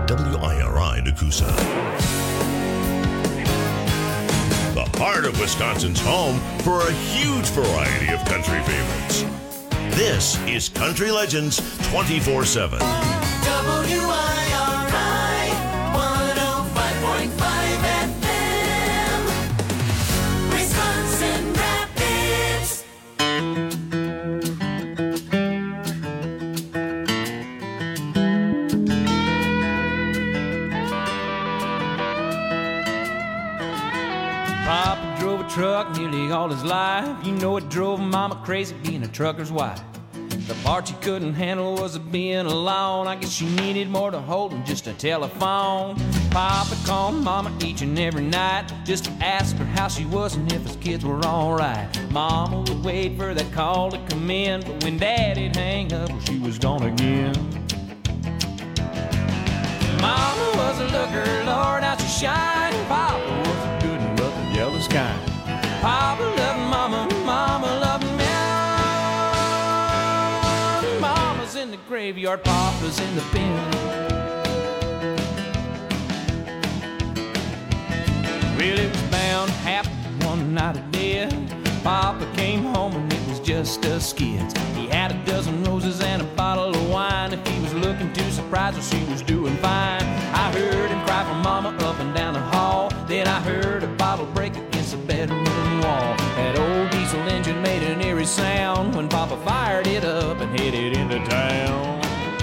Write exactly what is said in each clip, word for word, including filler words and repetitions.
W I R I Nakusa. The heart of Wisconsin's home for a huge variety of country favorites. This is Country Legends twenty-four seven. W I R I one oh five point five F M, Wisconsin Rapids. Papa drove a truck nearly all his life. You know it drove Mama crazy being a trucker's wife. The part she couldn't handle was being alone. I guess she needed more to hold than just a telephone. Papa called Mama each and every night just to ask her how she was and if his kids were alright. Mama would wait for that call to come in, but when Daddy'd hang up, well, she was gone again. Mama was a looker, Lord, how she shined. Papa was a good and but the jealous kind. Papa loved Mama, Mama loved me. Mama's in the graveyard, Papa's in the pen. Well, it was bound to happen one night of death. Papa came home and it was just us kids. He had a dozen roses and a bottle of wine. If he was looking too surprised, well, she was doing fine. I heard him cry for Mama up and down the hall. Then I heard a bottle break against the bedroom wall. That old diesel engine made an eerie sound when Papa fired it up and headed into town.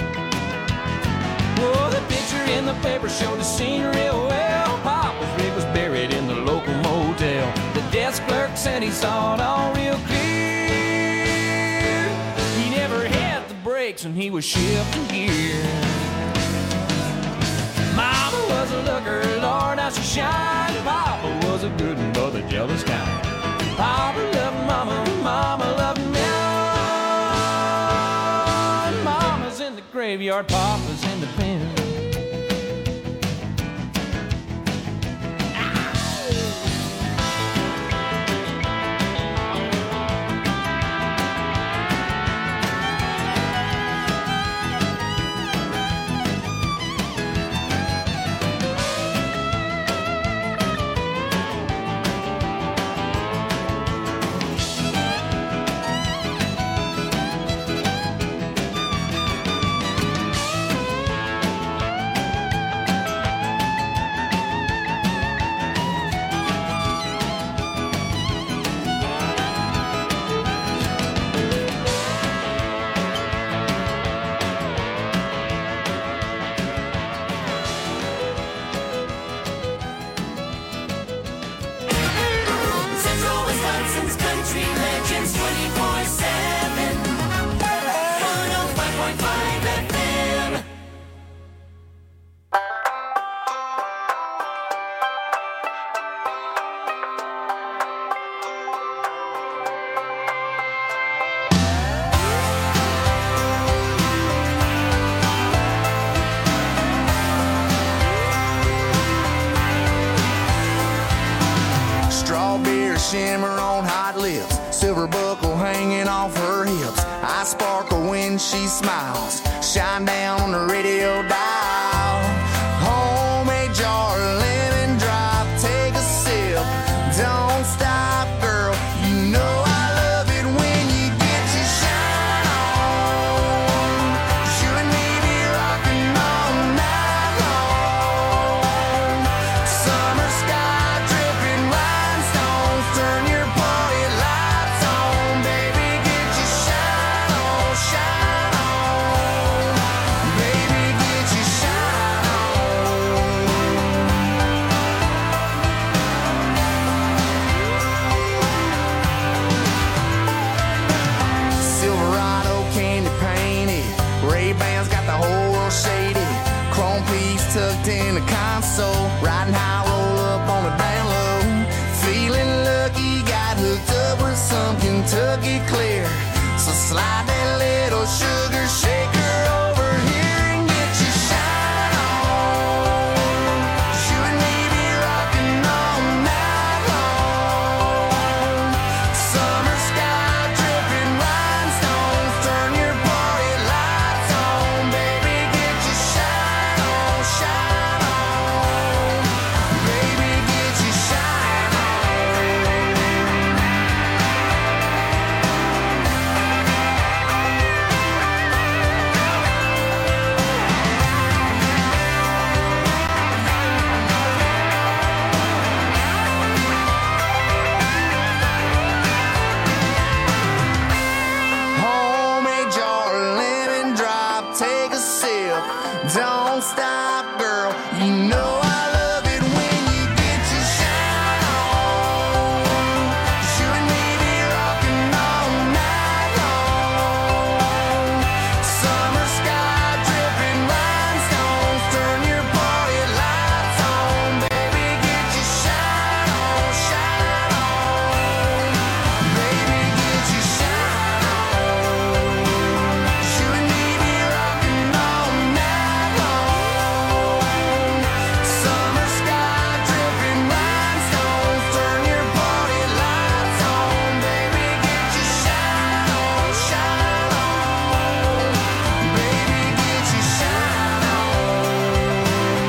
Oh, the picture in the paper showed the scene real well. Papa's rig was buried in the local motel. The desk clerk said he saw it all real clear. He never had the brakes and he was shifting gear. Mama was a looker, Lord, how she shined. Papa was a good and but a jealous kind. Papa loved Mama, Mama loved me. Mama's in the graveyard, Papa's in the pen. Central Wisconsin's Country Legends twenty-four seven, one oh five point five F M. Strawberry shimmer on hot lips, silver buckle hanging off her hips. I sparkle when she smiles, shine down on the radio dial. Homemade jar, lemon drop, take a sip. Don't stop, girl, you know I love it when you get your shine on. You and me be rocking all night long. Summer sky dripping rhinestones, turn your party lights on. Baby, get your shine on, shine on. Baby, get your shine on. Silverado candy painted, Ray-Bans got the whole world shaded. Chrome piece tucked in the console, riding high, roll up on the down low. Feeling lucky, got hooked up with some Kentucky clear. So slide that little sugar shaker over here and get your shine on. You and me be rocking all night long. Summer sky dripping rhinestones, turn your party lights on. Baby, get your shine on, shine don't stop, girl. You know I love it when you get your shine on. 'Cause you and me be rocking all night long. Summer sky dripping rhinestones, turn your party lights on. Baby, get your shine on, shine on. Baby, get your shine on. 'Cause you and me be rocking all night long. Summer sky dripping rhinestones, turn your party lights on. Baby, get your shine on, shine on. Baby, get your shine on.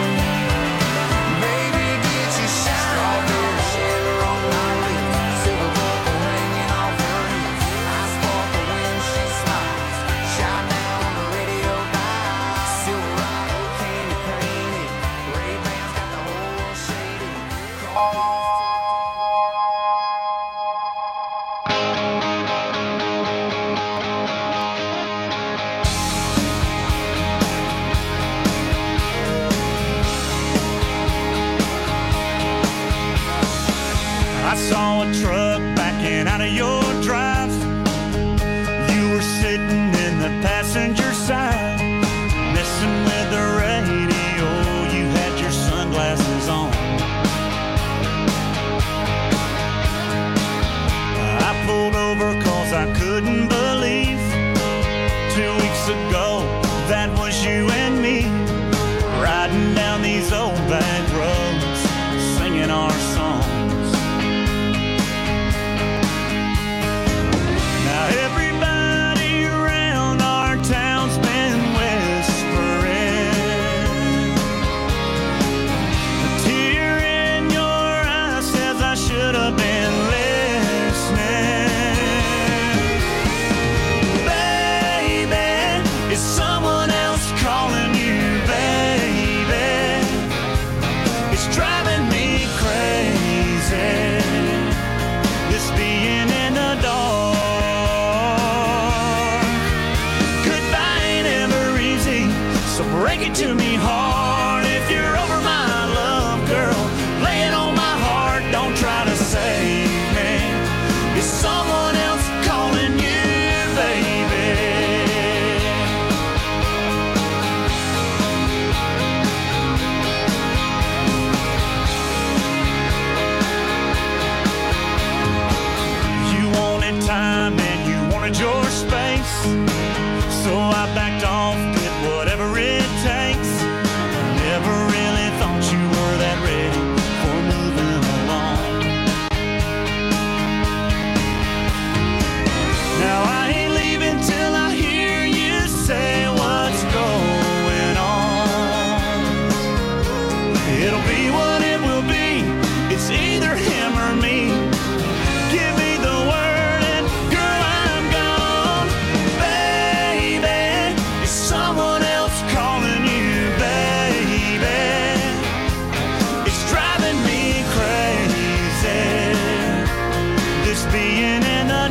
Baby, get your shine on. Strawberry sugar on my lips, silver buckle hanging off her hips. I sparkle when she smiles, shine down on the radio dial. Silver rock, candy painted, Ray-Bans got the whole world shaded. I saw a truck backing out of your drive. You were sitting in the passenger side, messing with the radio. You had your sunglasses on. I pulled over cause I couldn't believe two weeks ago that was you and me, riding down these old back roads, singing our songs. Now everybody around our town's been whispering. A tear in your eye says I should have been listening. Baby, is someone else calling you, baby? It's driving me crazy, this being in the dark. Goodbye ain't ever easy, so break it to me hard. If you're over my love, girl, lay it on my heart. Don't try to save me. Is someone else calling you, baby? You wanted time and you wanted your space, so I backed off, did whatever it takes. Never really thought you were that ready for moving along. Now I ain't leaving till I hear you say what's going on. It'll be what it will be, it's either him or me. Give me the word and girl, I'm gone. Baby, is someone else calling you, baby? It's driving me crazy, this being in the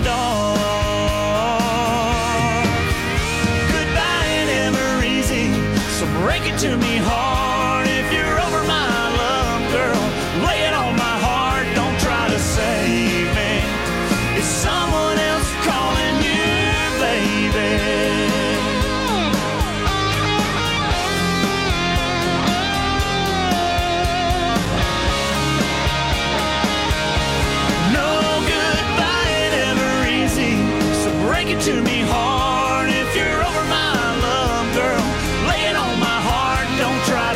dark. Goodbye ain't ever easy, so break it to me hard. If you're over my love, girl, lay it on my heart. Don't try to save me. Is someone else calling you, baby? No, goodbye ain't ever easy, so break it to me hard. If you're over my love, girl, lay it on my heart. Don't try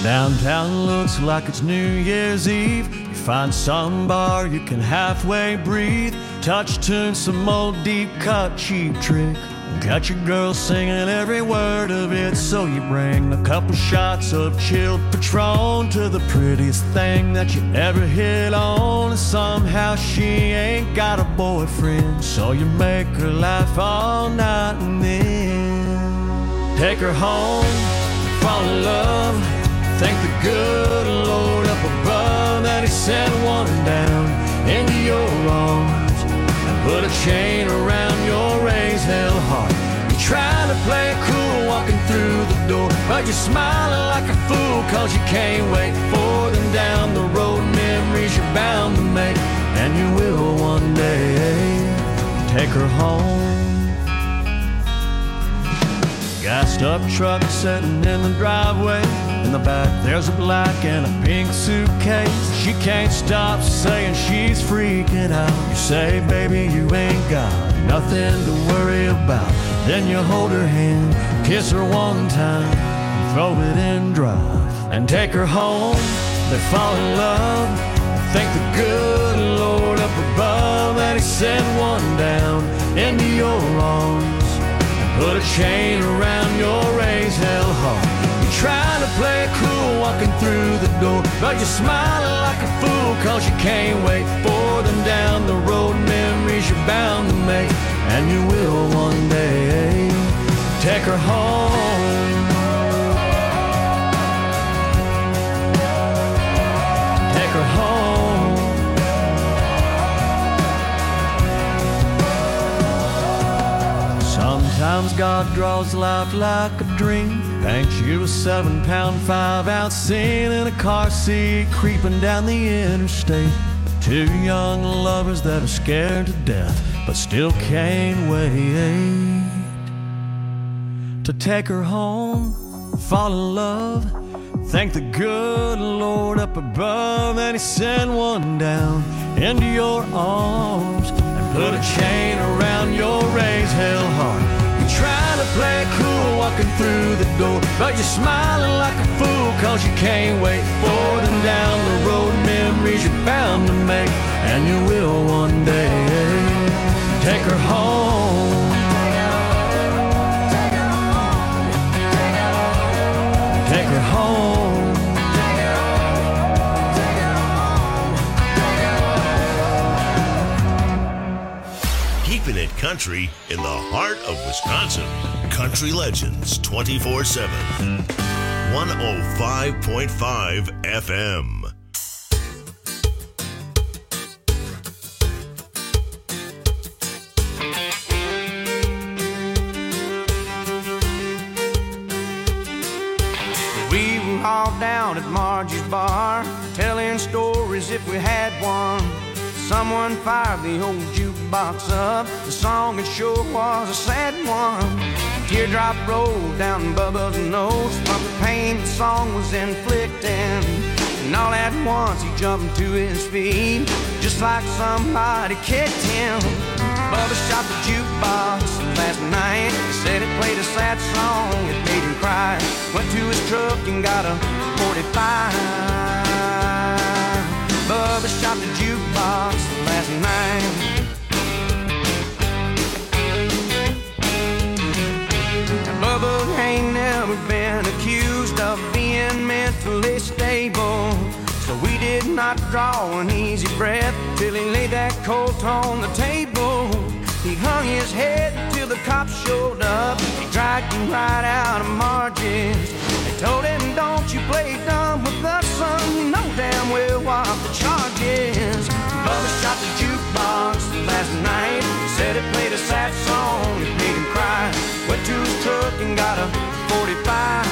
Downtown looks like it's New Year's Eve. You find some bar you can halfway breathe. Touch tune, some old deep cut cheap trick. Got your girl singing every word of it. So you bring a couple shots of chilled Patron to the prettiest thing that you ever hit on. And somehow she ain't got a boyfriend, so you make her laugh all night and then take her home, fall in love. Thank the good Lord up above that he sent one down into your arms and put a chain around your raised hell heart. You're trying to play it cool walking through the door, but you're smiling like a fool cause you can't wait for them down the road. Memories you're bound to make, and you will one day take her home. Gassed up truck sitting in the driveway. In the back there's a black and a pink suitcase. She can't stop saying she's freaking out. You say, baby, you ain't got nothing to worry about. Then you hold her hand, kiss her one time, throw it in drive, and take her home. They fall in love. Thank the good Lord up above that he sent one down into your arms, put a chain around your raised hell heart. You're trying to play it cool walking through the door, but you're smiling like a fool cause you can't wait for them down the road. Memories you're bound to make, and you will one day take her home. Take her home. Sometimes God draws life like a dream, paints you a seven pound five ounce scene in a car seat creeping down the interstate. Two young lovers that are scared to death but still can't wait to take her home, fall in love. Thank the good Lord up above that he sent one down into your arms and put a chain around your raised hell heart. Trying to play it cool walking through the door, but you're smiling like a fool cause you can't wait for them down the road. Memories you're bound to make, and you will one day take her home. Take her home. Keeping it country in the heart of Wisconsin. Country Legends twenty-four seven. one oh five point five F M. We were all down at Margie's bar, telling stories if we had one. Someone fired the old jukebox up. The song it sure was a sad one. A teardrop rolled down Bubba's nose from the pain the song was inflicting. And all at once he jumped to his feet, just like somebody kicked him. Bubba shot the jukebox last night. He said it played a sad song, it made him cry. Went to his truck and got a forty-five. Bubba shot the jukebox last night. Now, Bubba ain't never been accused of being mentally stable, so we did not draw an easy breath till he laid that Colt on the table. He hung his head till the cops showed up. He dragged him right out of Margie's. They told him, don't you play dumb with us, son. You know damn well what the charge is. Bubba shot the jukebox last night. He said it played a sad song, it made him cry. Went to his truck and got a forty-five.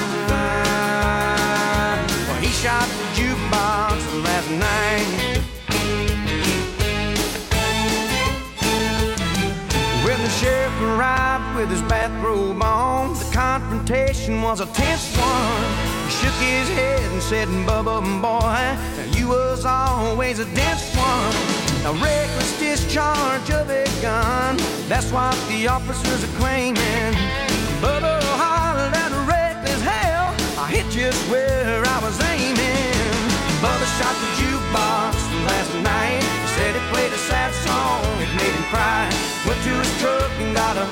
Well, he shot the jukebox last night. When the sheriff arrived with his bathrobe on, the confrontation was a tense one. He shook his head and said, Bubba, boy, you was always a dense one. A reckless discharge of a gun, that's what the officers are claiming. Bubba hollered at reckless hell, I hit just where I was aiming. to his truck and got a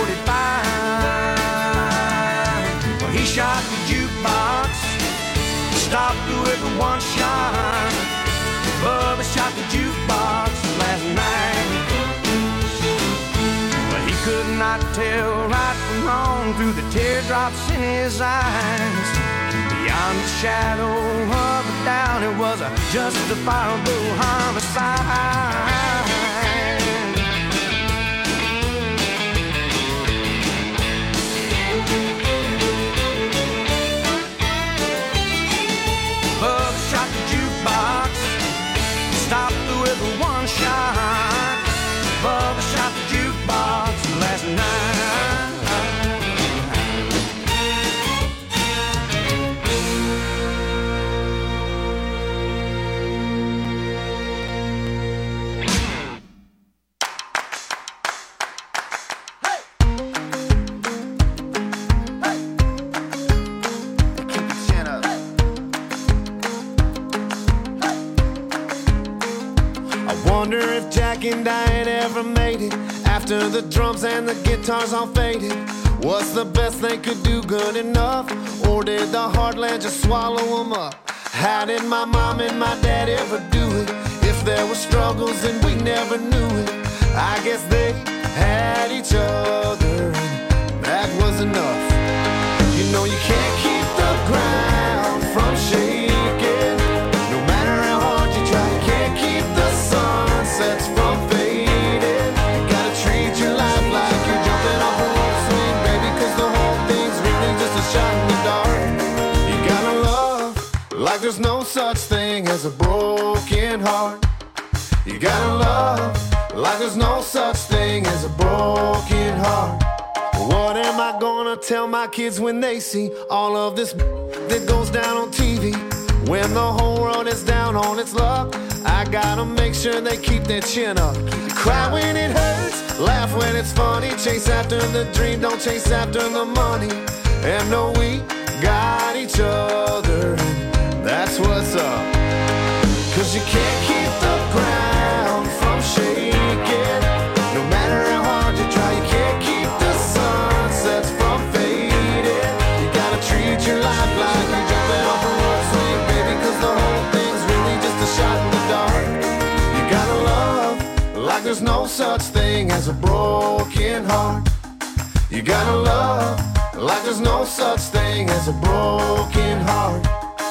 forty-five. Well, he shot the jukebox, stopped with one shot. Bubba shot the jukebox last night. Well, he could not tell right from wrong through the teardrops in his eyes. Beyond the shadow of a doubt, it was a justifiable homicide. Bubba shot the jukebox, stopped with one shot. Bubba shot the jukebox last night. Wonder if Jack and Diane ever made it after the drums and the guitars all faded. What's the best they could do good enough? Or did the heartland just swallow them up? How did my mom and my dad ever do it? If there were struggles and we never knew it, I guess they had each other and that was enough. You know you can't keep the ground from shaking. No matter how hard you try, you can't keep the sunsets from fading. You gotta treat your life like you're jumping off a rope swing, baby, cause the whole thing's really just a shot in the dark. You gotta love like there's no such thing as a broken heart. You gotta love like there's no such thing as a broken heart. What am I gonna tell my kids when they see all of this that goes down on T V? When the whole world is down on its luck, I gotta make sure they keep their chin up. Cry when it hurts, laugh when it's funny. Chase after the dream, don't chase after the money. And know we got each other, and that's what's up. Cause you can't keep the ground from shaking. No matter how hard you try, you can't keep the sunsets from fading. You gotta treat your life like you're jumping off a rope swing, baby, cause the whole thing's really just a shot in the dark. You gotta love like there's no such thing as a broken heart. You gotta love like there's no such thing as a broken heart.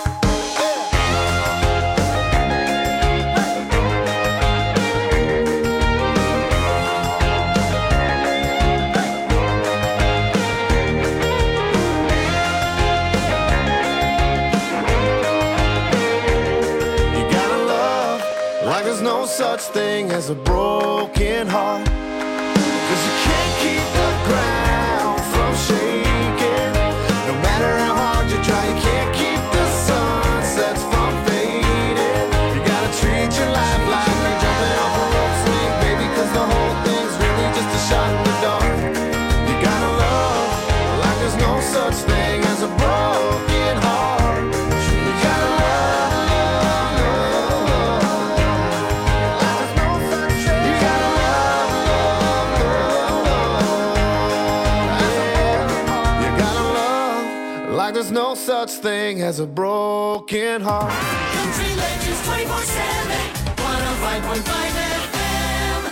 There's no such thing as a broken heart. Cause you can't keep the ground from shaking. No matter how hard you try, you can't keep the sunsets from fading. You gotta treat your life like you're jumping off a rope swing, baby, cause the whole thing's really just a shot in the dark. You gotta love like there's no such thing as a broken heart. You gotta love. There's no such thing as a broken heart. Country Legends twenty-four seven, one oh five point five F M.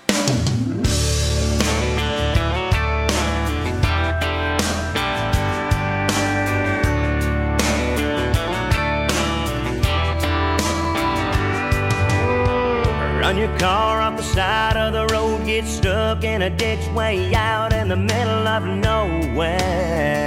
Run your car off the side of the road, get stuck in a ditch way out in the middle of nowhere.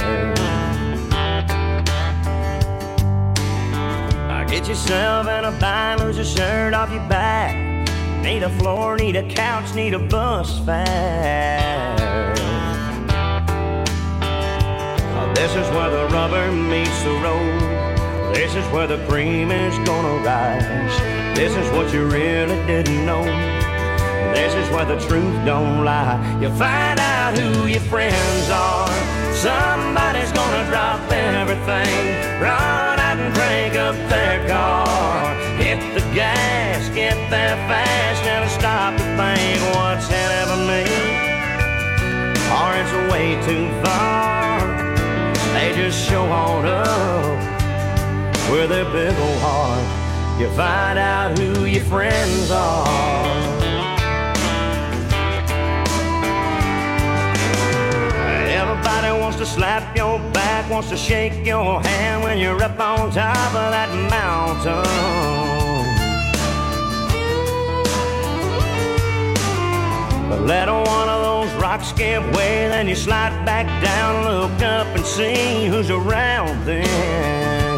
Get yourself in a bind, lose your shirt off your back. Need a floor, need a couch, need a bus fare. Oh, this is where the rubber meets the road. This is where the cream is gonna rise. This is what you really didn't know. This is where the truth don't lie. You find out who your friends are. Somebody's gonna drop everything, run out and crank up their car. Hit the gas, get there fast, and stop the think what's in it for me, or it's way too far. They just show on up with their big old heart. You find out who your friends are. Everybody wants to slap your back, wants to shake your hand when you're up on top of that mountain. But let one of those rocks give way, then you slide back down, look up and see who's around then.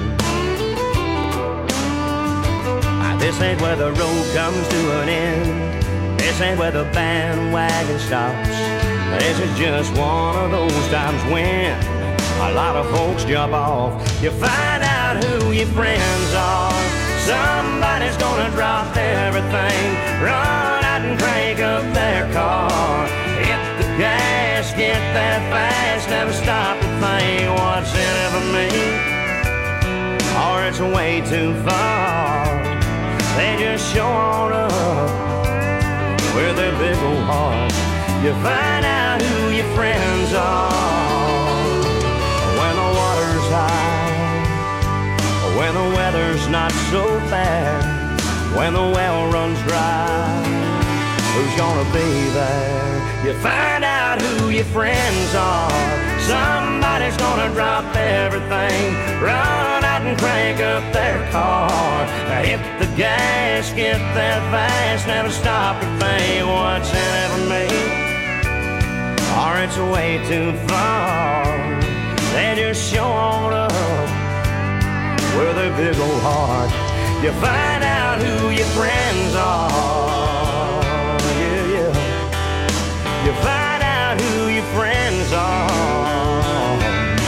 This ain't where the road comes to an end. This ain't where the bandwagon stops. This is just one of those times when a lot of folks jump off. You find out who your friends are. Somebody's gonna drop everything, run out and crank up their car. Hit the gas, get that fast, never stop to think what's in it for me, or it's way too far. They just show on up with their big old heart. You find out who your friends are when the water's high, when the weather's not so bad, when the well runs dry. Who's gonna be there? You find out who your friends are. Somebody's gonna drop everything, run out and crank up their car. Hit the gas, get there fast, never stop to think what's in it for me, or it's way too far. They just show on up with their big old heart. You find out who your friends are. Yeah, yeah. You find out who your friends are.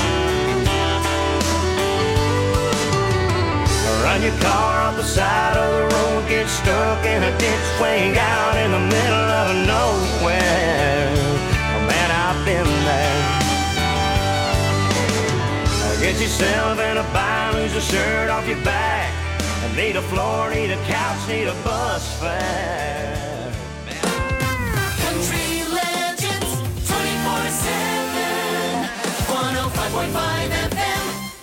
Run your car off the side of the road, get stuck in a ditch way out in the middle of nowhere. Oh, man, I've been there. Get yourself in a bind, lose a shirt off your back. Need a floor, need a couch, need a bus fare. Country Legends twenty-four seven, one oh five point five F M.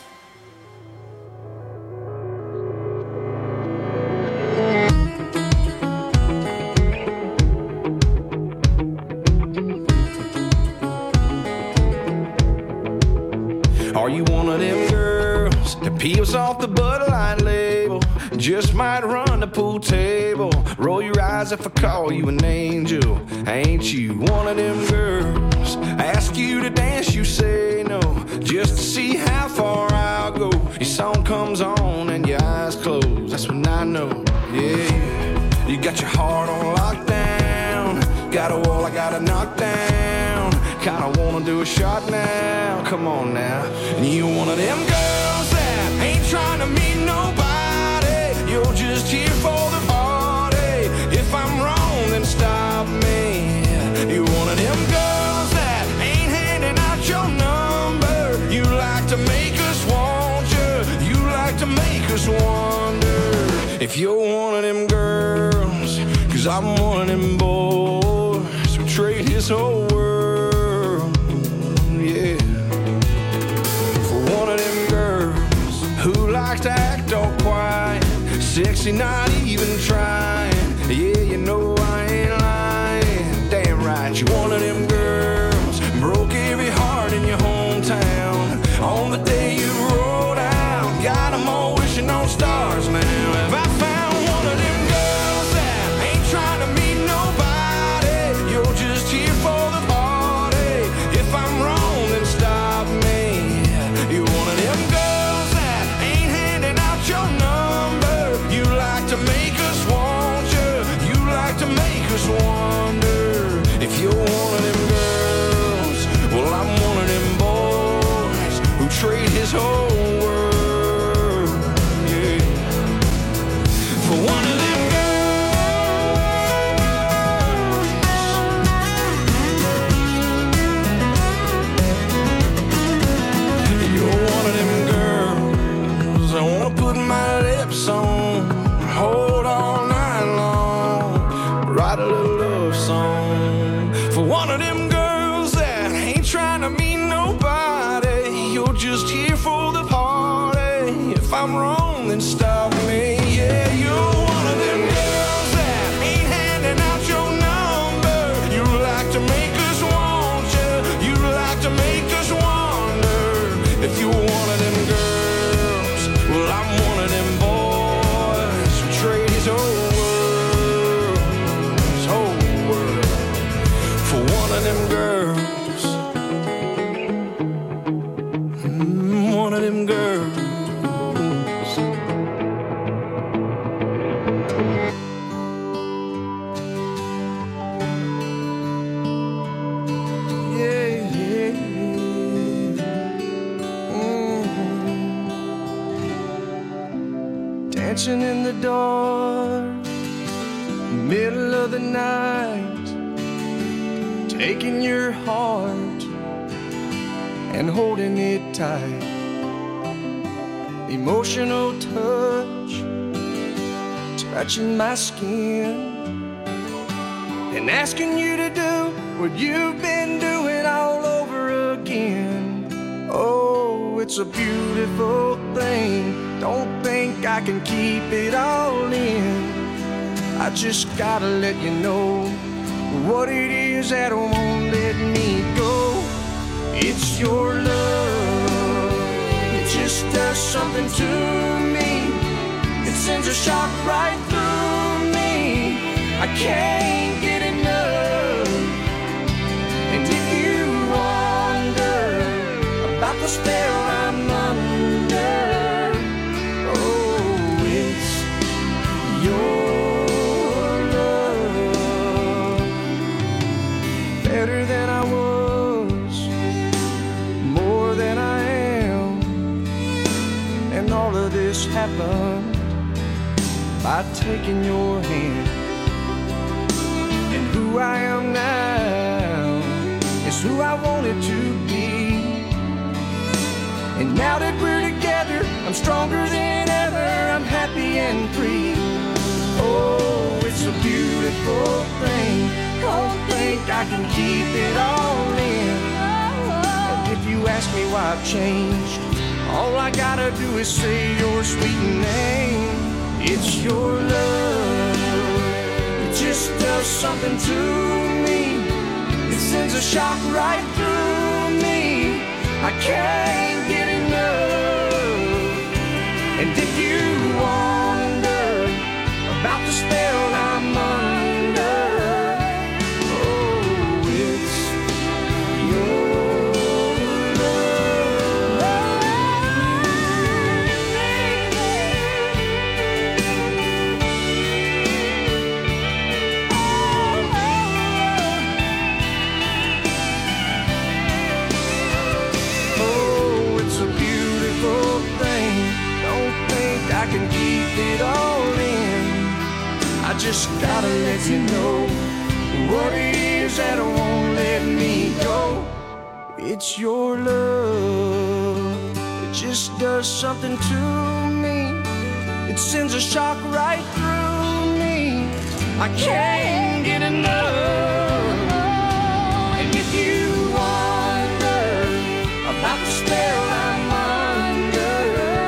Are you one of them girls that peels off the Bud Light label? Just might run the pool table. Roll your eyes if I call you an angel. Ain't you one of them girls? Ask you to dance, you say no, just to see how far I'll go. Your song comes on and your eyes close, that's when I know, yeah. You got your heart on lockdown, got a wall I gotta knock down. Kinda wanna do a shot now, come on now. And you one of them girls that ain't trying to meet nobody, you're just here for the party. If I'm wrong, then stop me. You're one of them girls that ain't handing out your number. You like to make us want you, you like to make us wonder if you're one of them girls. Cause I'm one of them boys who trade his whole world, yeah, for one of them girls who likes to act all quiet, sexy, not even trying. Yeah, you know I ain't lying. Damn right, you're one of them girls broke every heart in your hometown on the day you rolled out. Got them all wishing on stars now. Have I found one of them girls that ain't trying to meet nobody? You're just here for the party. If I'm wrong, then stop me. You're one of them girls that ain't handing out your number. You like to make us want I'm wrong, then stop me. Yeah, you're one of them girls that ain't handing out your number. You like to make us want you. You like to make us wonder if you were one of them girls. Well, I'm one of them boys who trade his whole world, his whole world for one of them girls. One of them girls. Yeah, yeah, yeah. Mm-hmm. Dancing in the dark, middle of the night, taking your heart and holding it tight. Emotional touch, touching my skin, and asking you to do what you've been doing all over again. Oh, it's a beautiful thing. Don't think I can keep it all in. I just gotta let you know what it is that won't let me go. It's your love. It just does something to me. It sends a shock right through me. I can't get enough. And if you wonder about the spell I'm under, oh, it's your love. Better than I was, more than I am. And all of this happened by taking your hand. And who I am now is who I wanted to be. And now that we're together, I'm stronger than ever. I'm happy and free. Oh, it's a beautiful thing. Don't think I can keep it all in. And if you ask me why I've changed, all I gotta do is say your sweet name. It's your love. It just does something to me. It sends a shock right through me. I can't get enough. And if you wonder about the spell I'm under, oh, it's your I can keep it all in. I just gotta let you know what it is that won't let me go. It's your love. It just does something to me. It sends a shock right through me. I can't get enough. And if you wonder about the spell I'm under,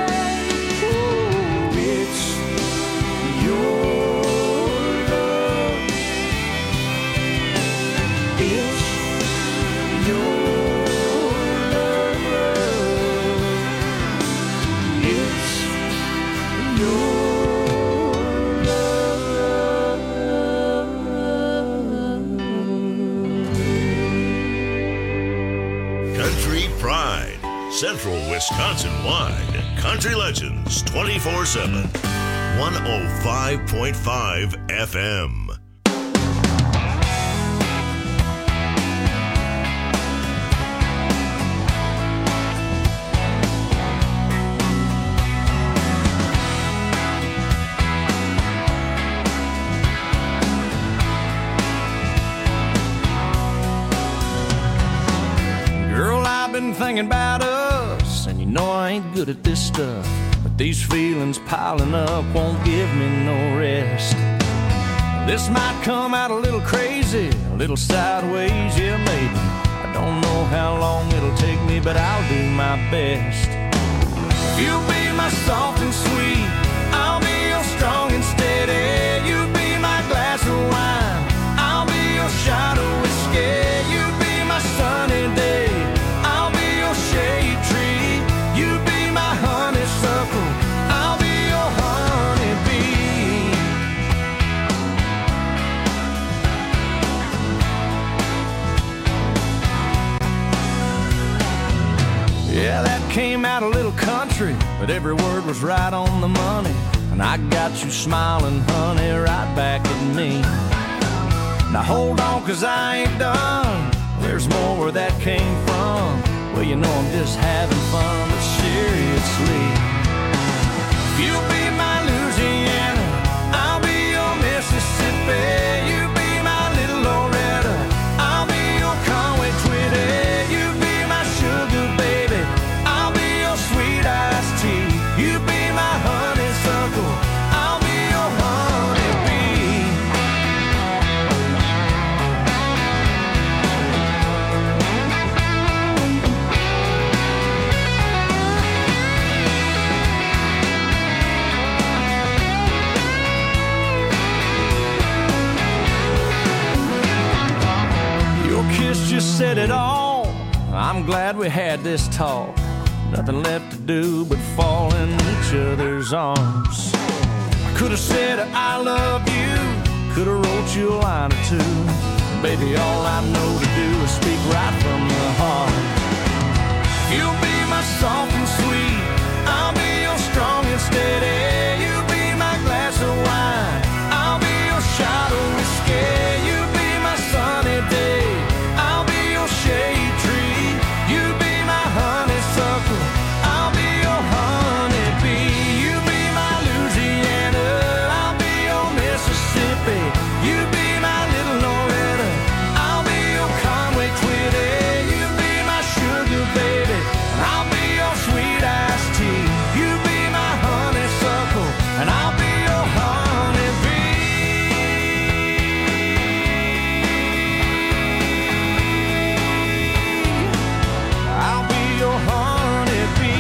Central Wisconsin-wide, Country Legends twenty-four seven, one oh five point five F M. Girl, I've been thinking about us, and you know I ain't good at this stuff, but these feelings piling up won't give me no rest. This might come out a little crazy, a little sideways, yeah maybe. I don't know how long it'll take me, but I'll do my best. You'll be my soft and sweet, I'll be your strong and steady. You'll be my glass of wine, I'll be your shot of whiskey. You'll be my sunny day, I'll be your shade tree. You'll be my honeysuckle, I'll be your honeybee. Yeah, that came out a little country, but every word was right on the money. And I got you smiling, honey, right back at me. Now hold on, cause I ain't done. There's more where that came from. Well, you know I'm just having fun, but seriously, you'll be my Louisiana, I'll be your Mississippi. You be my little Loretta, I'll be your Conway Twitty. You be my sugar baby, I'll be your sweet iced tea. You be my honeysuckle, I'll be your honeybee. Your kiss just said it all. I'm glad we had this talk. Nothing left to do but fall in each other's arms. I could have said I love you, could have wrote you a line or two. Baby, all I know to do is speak right from the heart. You'll be my soft and sweet, I'll be your strong and steady. You'll be my glass of wine, I'll be your shot of whiskey. You'll be my sunny day, I'll be your shade tree. You'll be my honeysuckle, I'll be your honeybee. You be my Louisiana, I'll be your Mississippi. You be my little Loretta, I'll be your Conway Twitty. You be my sugar baby, I'll be your sweet iced tea. You be my honeysuckle, and I'll be your honeybee. I'll be your honeybee.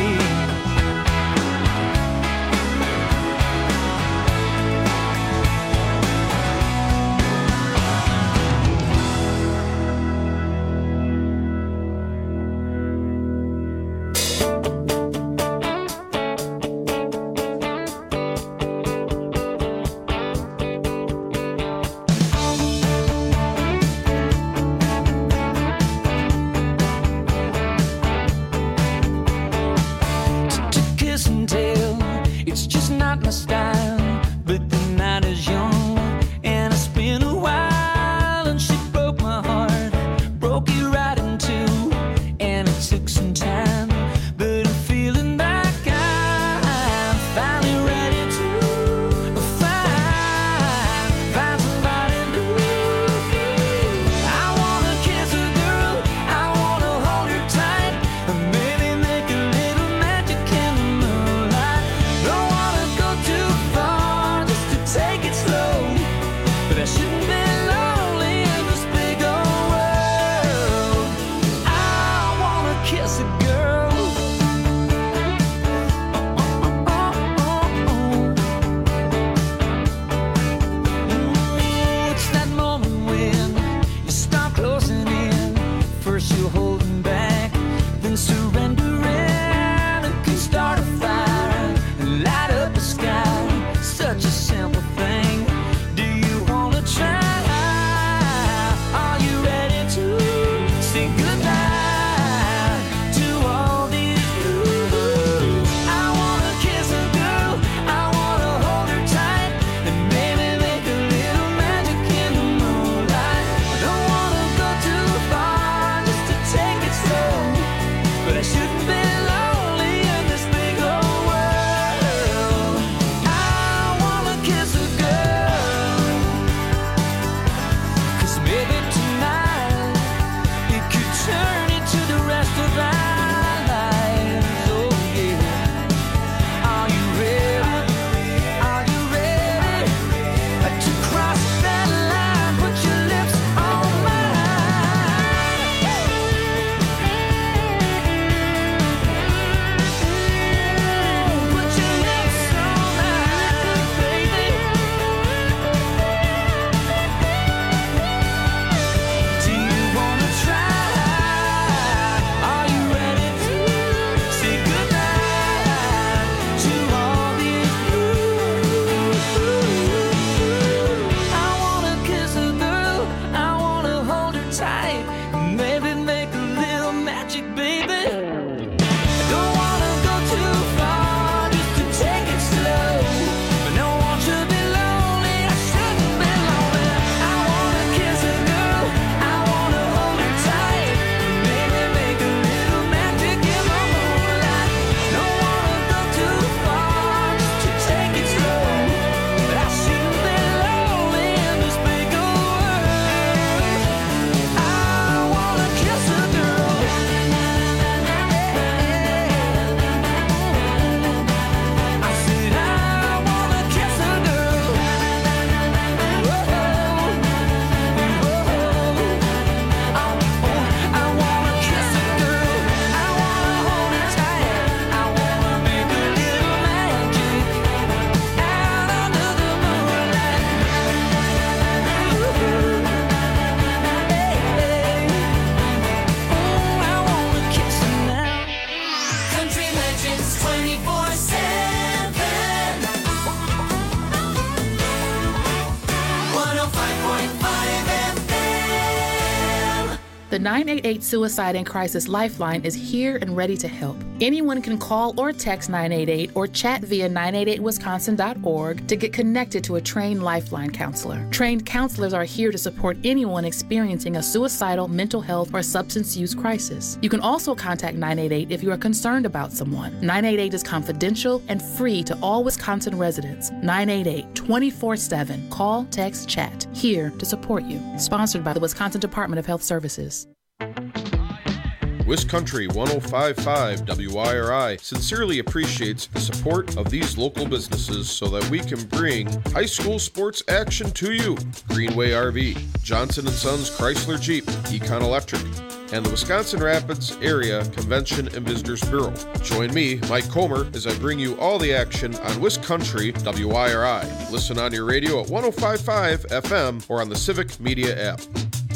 To kiss and tell, it's just not my style. But the night is young, and it's been a while. And she broke my heart, broke it right in two. And it took some time, but I'm feeling like I'm finally ready to find, find somebody new. I wanna kiss a girl, I wanna hold her tight, and maybe make a little magic in the moonlight. Don't wanna go too far, just to take it slow, but I shouldn't be lonely in this big old world. I wanna kiss a girl. Oh, oh, oh, oh. Ooh, it's that moment when you start closing in. First you're holding back, then surrendering. It can start a fire and light up the sky. Such a simple thing. Do you wanna try? Are you ready to say goodbye to all these blues? I wanna kiss a girl, I wanna hold her tight, and maybe make a little magic in the moonlight. I don't wanna go too far, just to take it slow, but I shouldn't be lonely in this big old world. I wanna kiss a girl, 'cause maybe tonight it could turn into the rest of our lives. Oh yeah. Are you ready? Are you ready to cross that line? Put your lips on mine. nine eight eight Suicide and Crisis Lifeline is here and ready to help. Anyone can call or text nine eight eight or chat via nine eight eight wisconsin dot org to get connected to a trained Lifeline counselor. Trained counselors are here to support anyone experiencing a suicidal, mental health, or substance use crisis. You can also contact nine eight eight if you are concerned about someone. nine eight eight is confidential and free to all Wisconsin residents. nine eight eight, twenty-four seven. Call, text, chat. Here to support you. Sponsored by the Wisconsin Department of Health Services. WisCountry one oh five point five W I R I sincerely appreciates the support of these local businesses so that we can bring high school sports action to you. Greenway R V, Johnson and Sons Chrysler Jeep, Econ Electric, and the Wisconsin Rapids Area Convention and Visitors Bureau. Join me, Mike Comer, as I bring you all the action on WisCountry W I R I. Listen on your radio at one oh five point five F M or on the Civic Media app.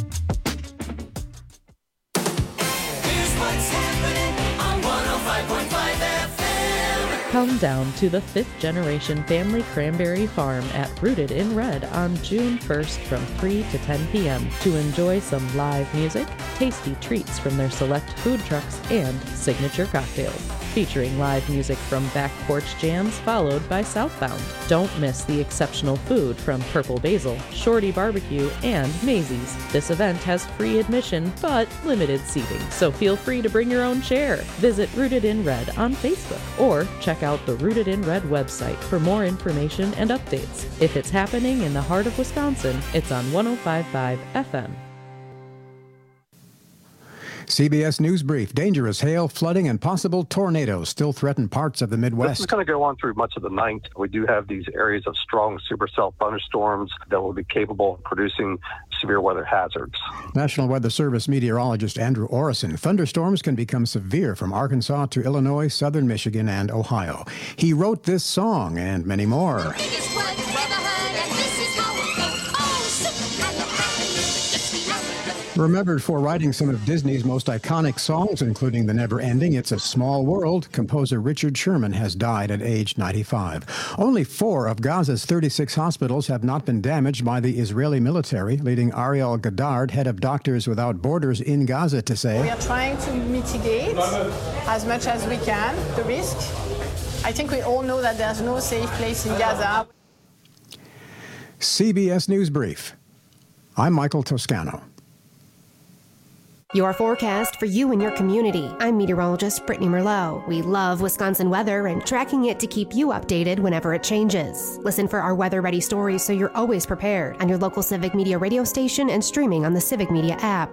Come down to the fifth generation family cranberry farm at Rooted in Red on June first from three to ten p.m. to enjoy some live music, tasty treats from their select food trucks, and signature cocktails. Featuring live music from Back Porch Jams followed by Southbound. Don't miss the exceptional food from Purple Basil, Shorty Barbecue, and Maisie's. This event has free admission but limited seating, so feel free to bring your own chair. Visit Rooted in Red on Facebook or check out the Rooted in Red website for more information and updates. If it's happening in the heart of Wisconsin, it's on one oh five point five F M. C B S News Brief. Dangerous hail, flooding, and possible tornadoes still threaten parts of the Midwest. This is going to go on through much of the night. We do have these areas of strong supercell thunderstorms that will be capable of producing severe weather hazards. National Weather Service meteorologist Andrew Orison. Thunderstorms can become severe from Arkansas to Illinois, southern Michigan, and Ohio. He wrote this song and many more. Remembered for writing some of Disney's most iconic songs, including The Never Ending, It's a Small World, composer Richard Sherman has died at age ninety-five. Only four of Gaza's thirty-six hospitals have not been damaged by the Israeli military, leading Ariel Goddard, head of Doctors Without Borders in Gaza, to say, "We are trying to mitigate as much as we can the risk. I think we all know that there's no safe place in Gaza." C B S News Brief. I'm Michael Toscano. Your forecast for you and your community. I'm meteorologist Brittany Merlot. We love Wisconsin weather and tracking it to keep you updated whenever it changes. Listen for our weather-ready stories so you're always prepared on your local Civic Media radio station and streaming on the Civic Media app.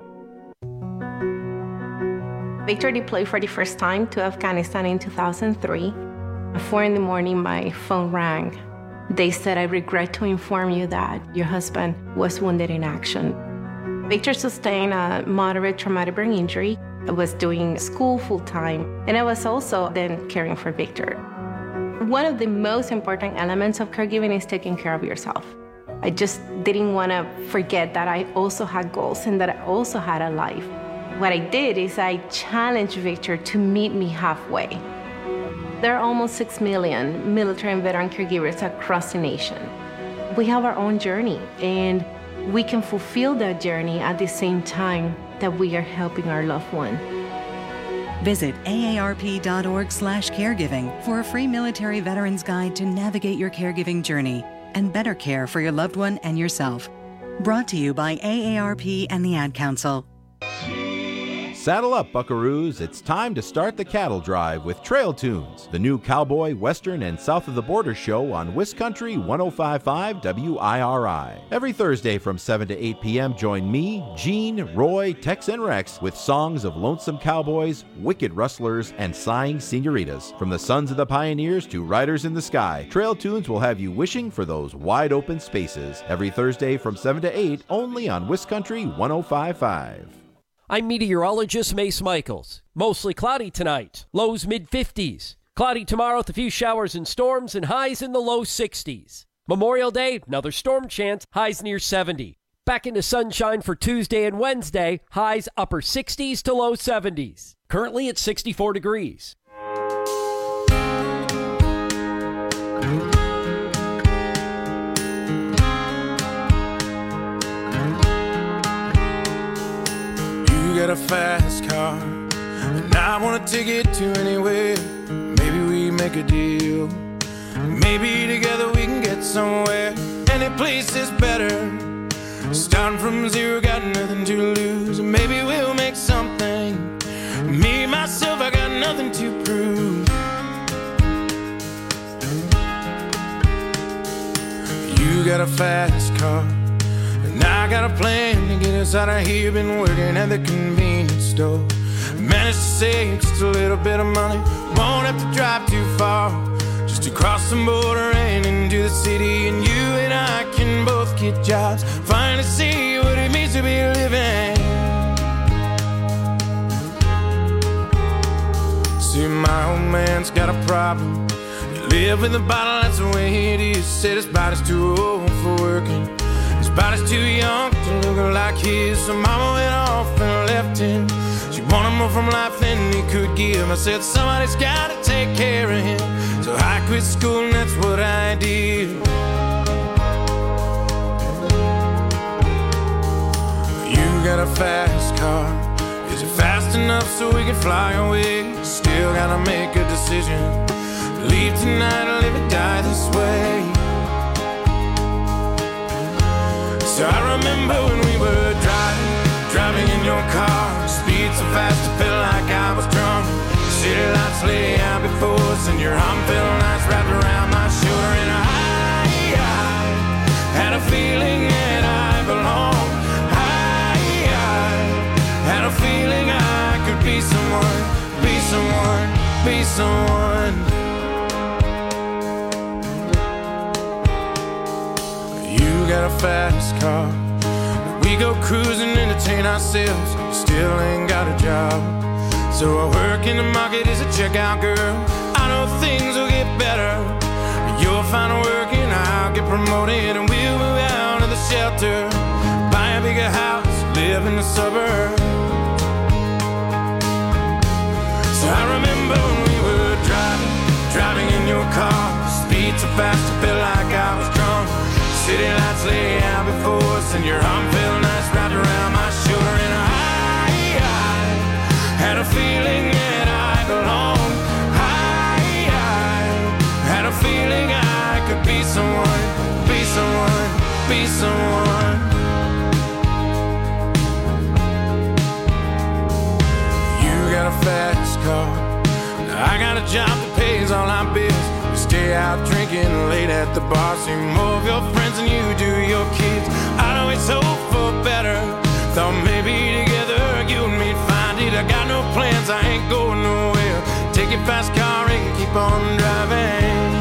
Victor deployed for the first time to Afghanistan in two thousand three. At four in the morning, my phone rang. They said, "I regret to inform you that your husband was wounded in action." Victor sustained a moderate traumatic brain injury. I was doing school full-time, and I was also then caring for Victor. One of the most important elements of caregiving is taking care of yourself. I just didn't want to forget that I also had goals and that I also had a life. What I did is I challenged Victor to meet me halfway. There are almost six million military and veteran caregivers across the nation. We have our own journey, and we can fulfill that journey at the same time that we are helping our loved one. Visit A A R P dot org slash caregiving for a free military veterans guide to navigate your caregiving journey and better care for your loved one and yourself. Brought to you by A A R P and the Ad Council. Saddle up, buckaroos. It's time to start the cattle drive with Trail Tunes, the new cowboy, western, and south of the border show on WisCountry one oh five point five W I R I. Every Thursday from seven to eight p.m., join me, Gene, Roy, Tex, and Rex with songs of lonesome cowboys, wicked rustlers, and sighing senoritas. From the sons of the pioneers to riders in the sky, Trail Tunes will have you wishing for those wide open spaces. Every Thursday from seven to eight, only on WisCountry one oh five point five. I'm meteorologist Mace Michaels. Mostly cloudy tonight. Lows mid fifties. Cloudy tomorrow with a few showers and storms and highs in the low sixties. Memorial Day, another storm chance, highs near seventy. Back into sunshine for Tuesday and Wednesday, highs upper sixties to low seventies. Currently at sixty-four degrees. a fast car, and I wanna take it to anywhere. Maybe we make a deal. Maybe together we can get somewhere. Any place is better. Starting from zero, got nothing to lose. Maybe we'll make something. Me, myself, I got nothing to prove. You got a fast car, and I got a plan to get us out of here. Been working at the convenience store. Managed to save just a little bit of money. Won't have to drive too far, just to cross the border and into the city. And you and I can both get jobs, finally see what it means to be living. See, my old man's got a problem. He live with a bottle, that's the way it is. Said his body's too old for working, his body's too young to look like his. So mama went off and left him. She wanted more from life than he could give. I said somebody's gotta take care of him. So I quit school and that's what I did. You got a fast car. Is it fast enough so we can fly away? Still gotta make a decision. Leave tonight or live or die this way. So I remember when we were driving, driving in your car. Speed so fast it felt like I was drunk. City lights lay out before us, and your arm felt nice wrapped around my shoulder. And I, I had a feeling that I belonged. I, I had a feeling I could be someone, be someone, be someone. You got a fast car. We go cruising, entertain ourselves. Still ain't got a job, so I work in the market as a checkout girl. I know things will get better. You'll find work and I'll get promoted, and we'll move out of the shelter, buy a bigger house, live in the suburbs. So I remember when we were driving, driving in your car. Speed so fast it felt like I was drunk. City lights lay out before us, and your arm felt nice wrapped around my shoulder. And I, I had a feeling that I belonged. I, I had a feeling I could be someone, be someone, be someone. You got a fast car, I got a job that pays all our bills. We stay out drinking late at the bar, see more of your friends than you do your kids. I'd always hope for better, thought maybe together you and me'd find it. I got no plans, I ain't going nowhere. Take your fast car and keep on driving.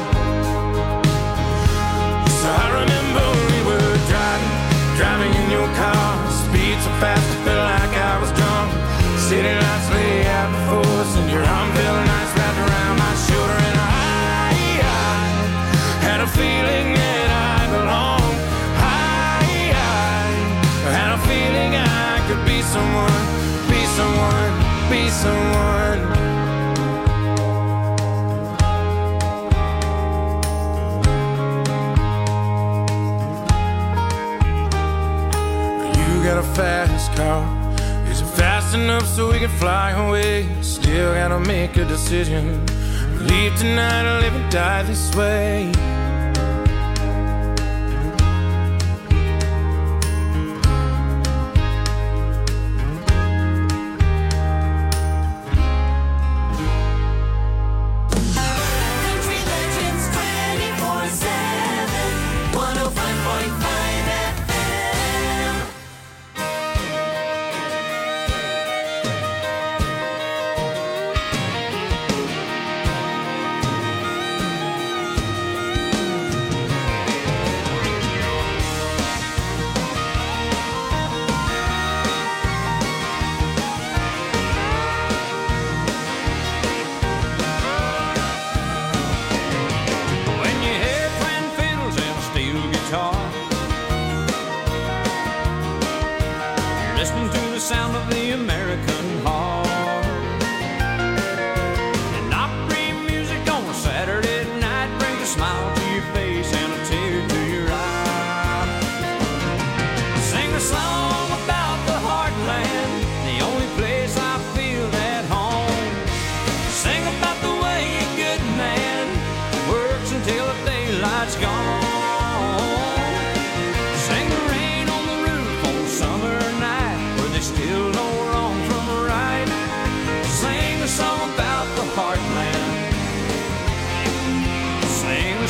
So I remember when we were driving, driving in your car. Speed so fast it felt like I was drunk. City lights lay out before us, and your arm felt nice wrapped around my shoulder. And I, I had a feeling that I belonged. I, I had a feeling I could be someone, be someone, be someone. You got a fast car. Is it fast enough so we can fly away? Still gotta make a decision. Leave tonight or live and die this way.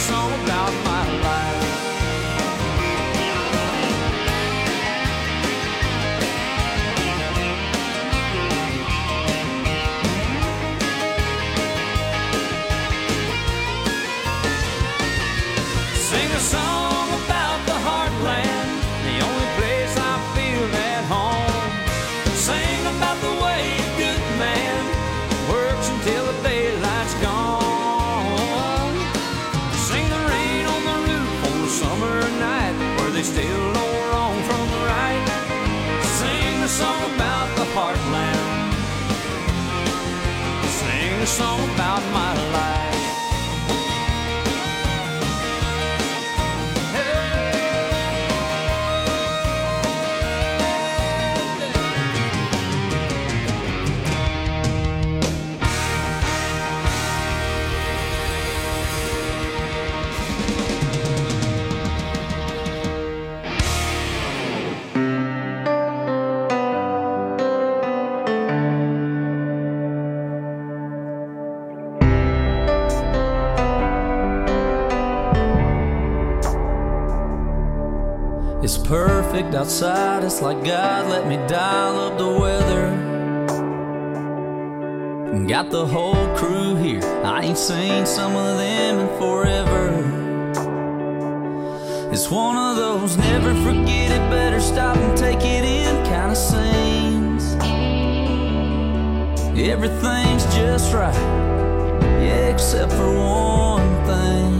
song about my life. Sing a song about the heartland, the only place I feel at home. Sing about the way a good man works until the daylight's gone. Sing the rain on the roof on the summer night, where they still know wrong from right. Sing the song about the heartland. Sing a song about my life. It's perfect outside, it's like God let me dial up the weather. Got the whole crew here, I ain't seen some of them in forever. It's one of those never forget it, better stop and take it in kind of scenes. Everything's just right, yeah, except for one thing.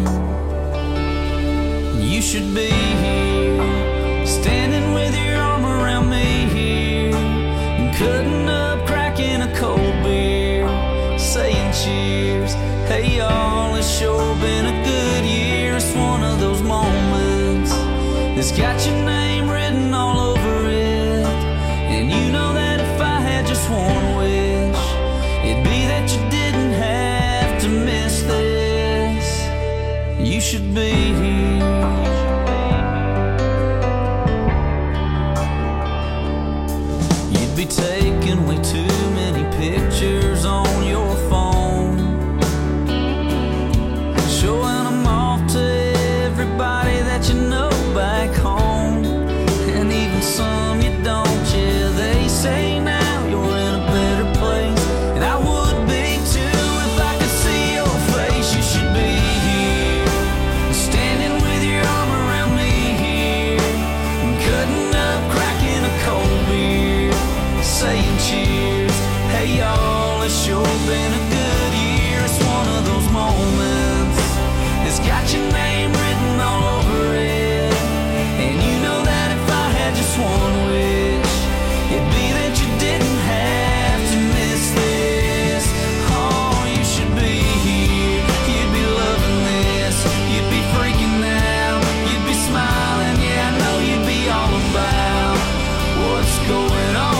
You should be here, standing with your arm around me here, and cutting up, cracking a cold beer, saying cheers. Hey y'all, it's sure been a good year. It's one of those moments that's got your name written all over it. And you know that if I had just one wish, it'd be that you didn't have to miss this. You should be here. Be taking way too many pictures on your phone, showing them off to everybody that you know back home, and even some you don't. Yeah, they say now you're in a better place, and I would be too if I could see your face. You should be here, standing with your arm around me here, and cutting up, cracking a cold beer, saying cheers. Hey y'all, it's sure been a good year. It's one of those moments that's got your name written all over it. And you know that if I had just one wish, it'd be that you didn't have to miss this. Oh, you should be here, you'd be loving this, you'd be freaking out, you'd be smiling. Yeah, I know you'd be all about what's going on.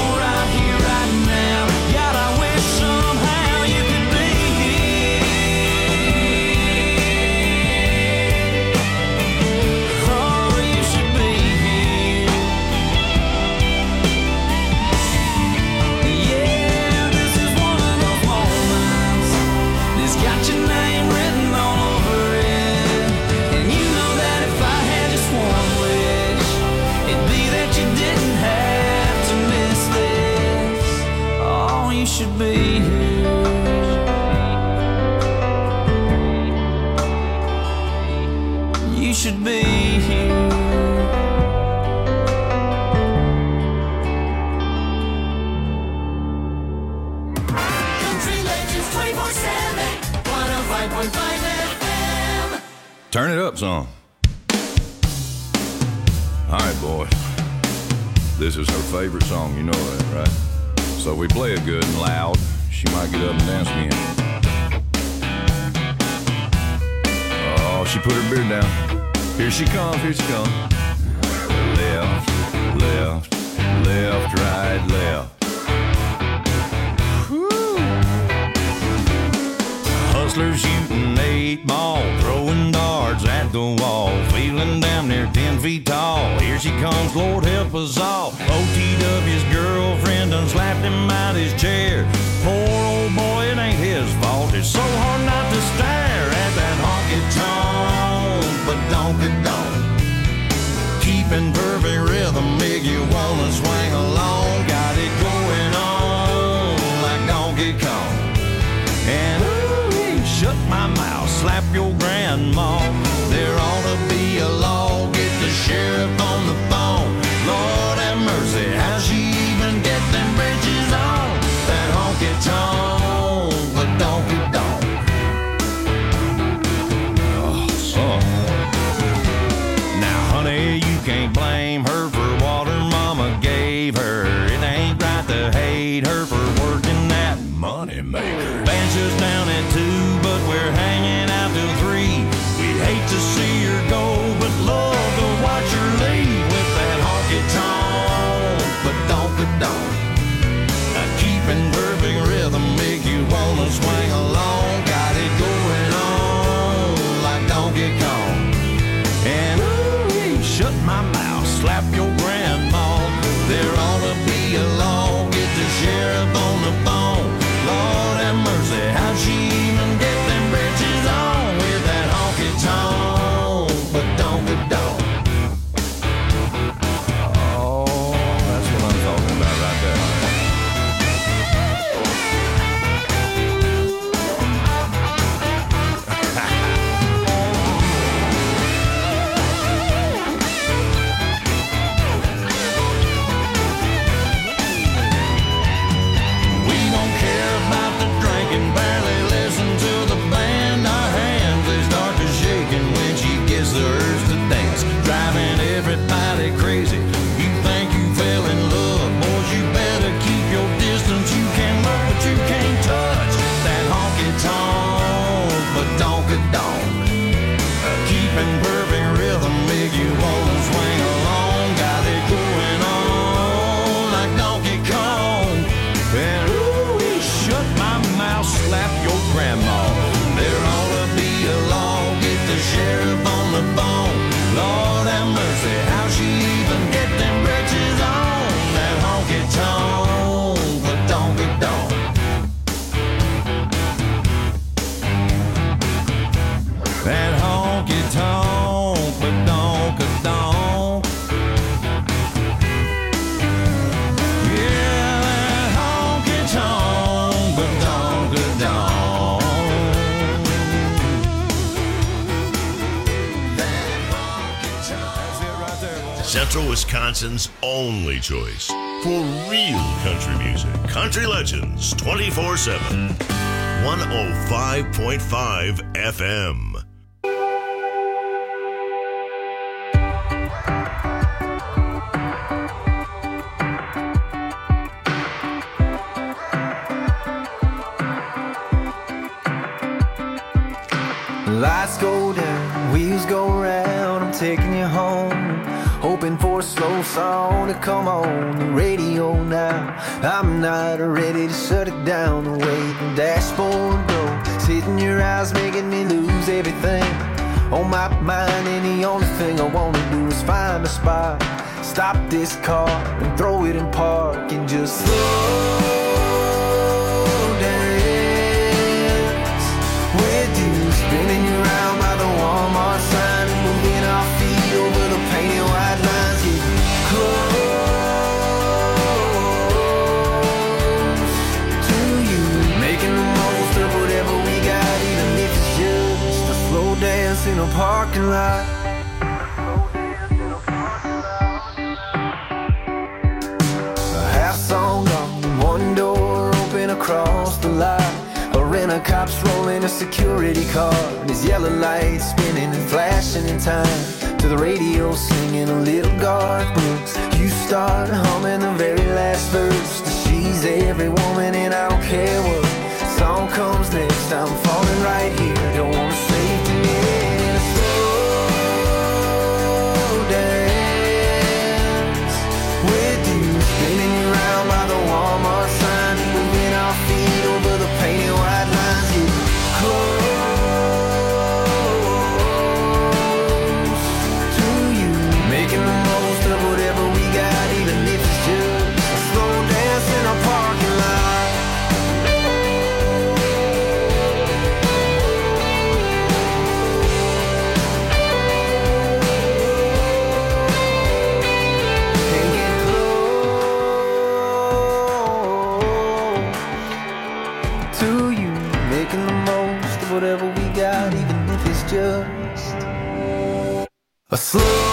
Should be here. You should be here. Country Legends twenty-four seven, one oh five point five F M. Turn it up some. All right, boys. This is her favorite song, you know that, right? So we play it good and loud. She might get up and dance again. Oh, she put her beard down. Here she comes, here she comes. Left, left, left, right, left. Whew. Hustlers shooting eight ball, throwing darts at the wall, feeling damn near ten feet tall. Here she comes, Lord help us all. O T W's girlfriend done slapped him out his chair. Poor old boy, it ain't his fault. It's so hard not to stare at that honky tonk. your grandma. There ought to be a law, get the sheriff on the phone. Lord have mercy, how she even get them bridges on? That honky tonk, but donkey donk. Oh, son. Now, honey, you can't blame her for what her mama gave her. It ain't right to hate her for working that money maker. Band shuts down at two, but we're hanging out till three. We'd hate to see her go, but love to watch her leave with that honky tonk, but donkey donk. Keeping perfect rhythm make you wanna swing along. Got it going on like Donkey Kong. And ooh, shut my mouth, slap your grandma. There ought to be a law, get the sheriff on the phone. Lord have mercy, how'd she even get them britches on with that honky tonk, but donkey donk. Oh, that's what I'm talking about right there. Barely listen to the band. Our hands, they start to shaking when she gets the urge to dance, driving everybody crazy. You think you fell in love, boys, you better keep your distance. You can look, but you can't touch that honky tonk, but donkey donk. Keeping perfect rhythm make you wanna swing along. Got it going on like Donkey Kong. And ooh, shut my mouth, slap your grandma. There ought to be a law, get the sheriff on the phone. Lord have mercy, how she even get them britches on? That honky tonk, but donkey donk. That honky tonk, but donkey donk. Yeah, that honky tonk, but donkey donk. That honky tonk. That's it right there, boy. Central Wisconsin's only choice for real country music. Country Legends twenty-four seven. one oh five point five F M. Lights go down, wheels go round, I'm taking you home. Hoping for a slow song to come on the radio now. I'm not ready to shut it down. The way the dashboard goes, hitting your eyes, making me lose everything on my mind. And the only thing I wanna do is find a spot, stop this car and throw it in park and just slow dance with you, spinning you around by the Walmart sign and moving our feet over the painted white lines. Get close to you, making the most of whatever we got, even if it's just a slow dance in a parking lot. A half song gone, one door open across the lot. A rent-a-cop's rolling a security car, and his yellow lights spinning and flashing in time to the radio singing a little Garth Brooks. You start humming the very last verse. She's every woman and I don't care what song comes next. I'm falling right here, don't wanna save to end. A slow dance with you, spinning you around by the Walmart sign and moving our feet over the painted white lines. Get close to you, making the most of whatever we got, even if it's just a slow dance in a parking lot. And get close to you, making the most of whatever we got, even if life is just a slow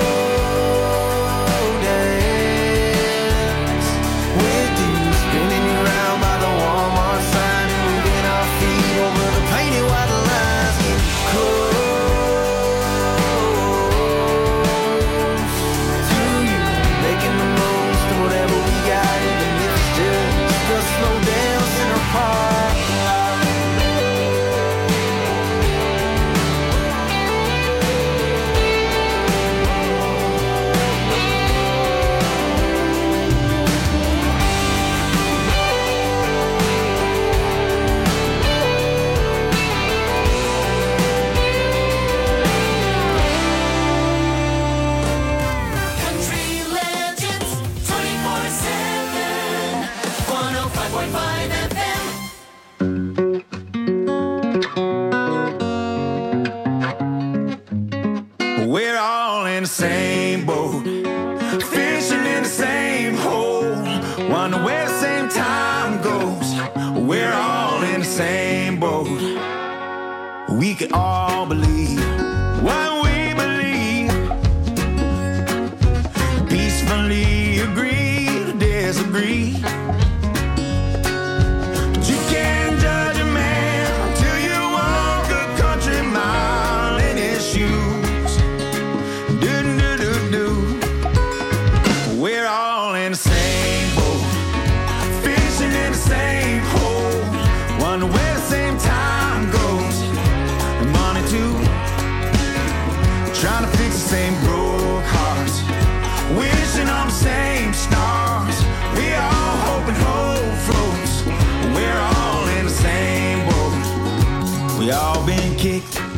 dance with you, spinning you round by the Walmart sign, and we get our feet over the painted white lines, get close to you, making the most of whatever we got, even if it's just a slow dance in a park lot. Country Legends twenty-four seven, one oh five point five F M. We're all in the same boat, fishing in the same hole, wonder where the same time goes. We're all in the same boat. We can all believe what we believe, peacefully agree to disagree. But you can't judge a man until you walk a country mile in his shoes. Do do do do. We're all in the same boat, fishing in the same hole, wonder where the same time goes. And money too, trying to fix the same broke hearts, wishing on the same stars. We all hoping hope floats. We're all in the same boat. We all been kicked